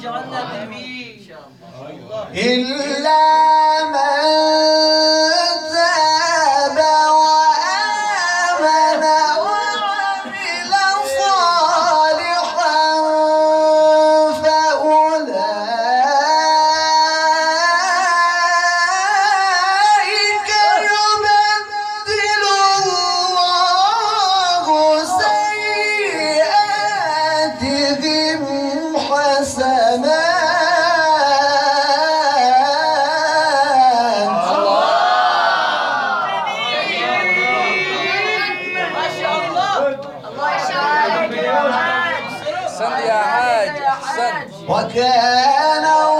اجعلنا منه ان شاء الله. إلا من تاب وآمن وعمل صالحا فأولئك يبدل الله سيئاتهم حسنات. احسنت يا حاج، احسنت. وكان